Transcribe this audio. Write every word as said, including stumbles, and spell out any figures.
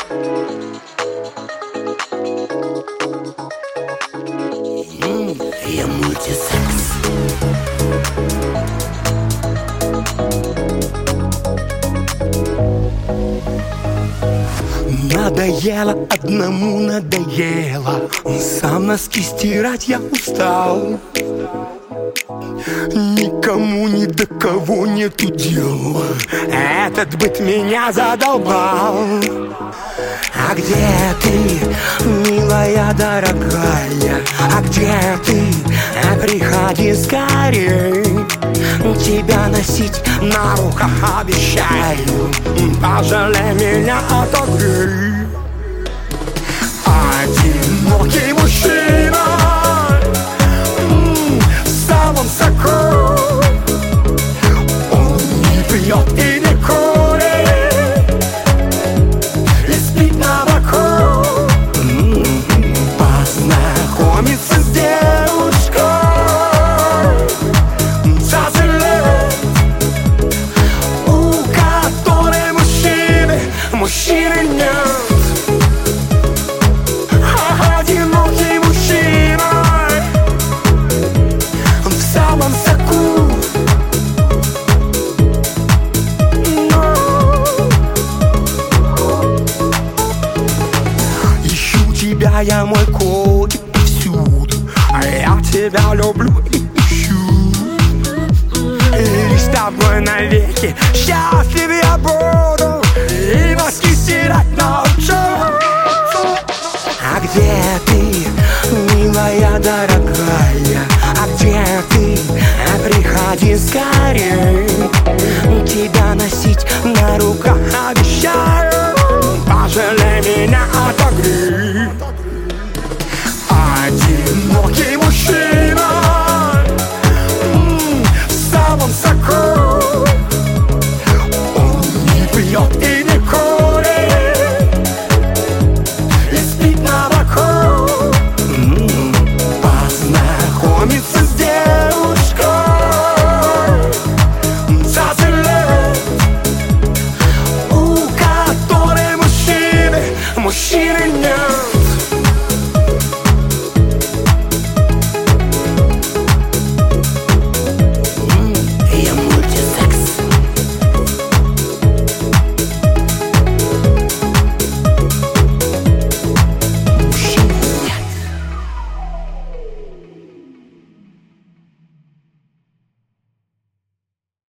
Я мультисекс. Надоело, одному надоело. Сам носки стирать я устал. Никому ни до кого нету дела. Этот быт меня задолбал. А где ты, милая дорогая? А где ты? Приходи скорей. Тебя носить на руках обещаю. Пожалей меня, отогрей. Одинокий мужчина в самом соку. Он не пьет и не курит, и спит на боку. Познакомиться с девушкой, сожалеет, у которой мужчины, мужчины нет. Одинокий мужчина в самом соку. Ищу тебя, я, мой котик, повсюду. А я тебя люблю и ищу. И с тобой навеки счастлив я буду, и носки стирать научу. А где ты, милая дорогая? А где ты? Приходи скорей. Тебя носить на руках обещаю. Пожалей меня, отогрей.